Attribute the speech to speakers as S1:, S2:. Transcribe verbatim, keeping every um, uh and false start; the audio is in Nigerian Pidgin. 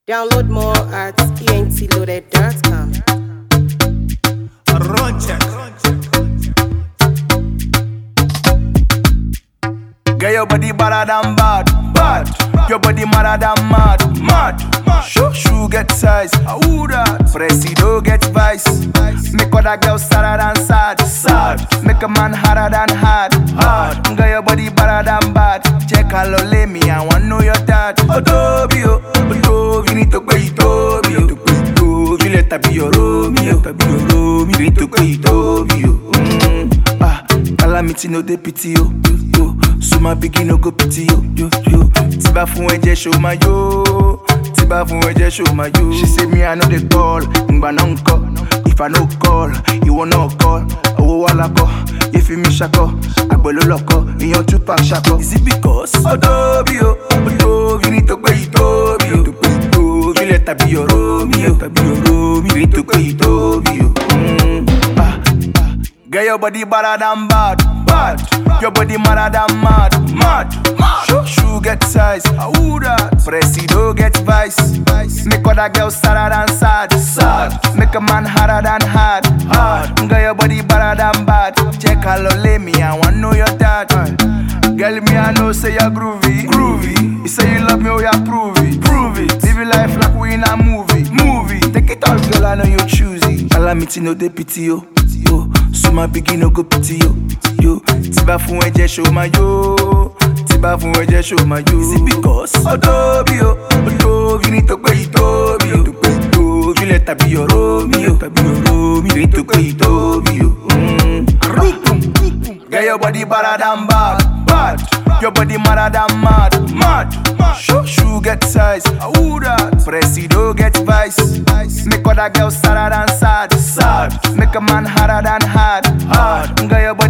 S1: Download more at e n t loaded dot com.
S2: Run check. Get your body better than bad, bad. Your body madder than mad, mad. Shoe shoe get size, who that? Presido get vice. Make other girls sadder than sad, sad. Make a man harder than hard, hard. Get your body better than bad. Check how low lay me, I want know your dad. Odobio, Odobio, you need to pay Odobio. You let her be your Romeo, let her be your Romeo. You need to pay Odobio. Mm. Ah, calamity no dey pity yo, yo. So my begin no go pity yo, yo, yo. Tiba fun eje show my yo, Tiba fun eje show my yo. She say me I know the call, ngba no call. If I no call, you will not call. Owo wala ko, if you miss shako, agbelo loko, iyan two pack shako. Is it because Odobio, Odobio, you need to pay Odobio, to pay Odobio. You let her be your Romeo, let her be your Romeo. You need to pay Odobio. Mm. Ah, ah. Get your body better than bad, bad. Your body madder than mad, mad. Shoe shoe get size, who that? Presido get vice. Make other girls sadder than sad, sad. Make a man harder than hard, hard. Get your body better than bad. Check how low lay me, I want know your dad. Girl, me I know say you're groovy, groovy. You say you love me, oh yeah, prove it, prove it. Live your life like we in a movie, movie. Take it all, girl, I know you choosy. Calamity no dey pity yo, yo. So my begin no go pity yo, yo. Tiba fun eje show my yo, Tiba fun eje show my yo. Is it because Odobio, Odobio, you need to pay Odobio, to pay Odobio. You let her be your Romeo, let her be your Romeo. You need to pay Odobio. Mm. Get your body better than bad, bad. Your body madder than mad, mad. Shoe shoe get size, who that? Presido get vice. Make other girls sadder than sad, sad. Make a man harder than hard, hard. Get your body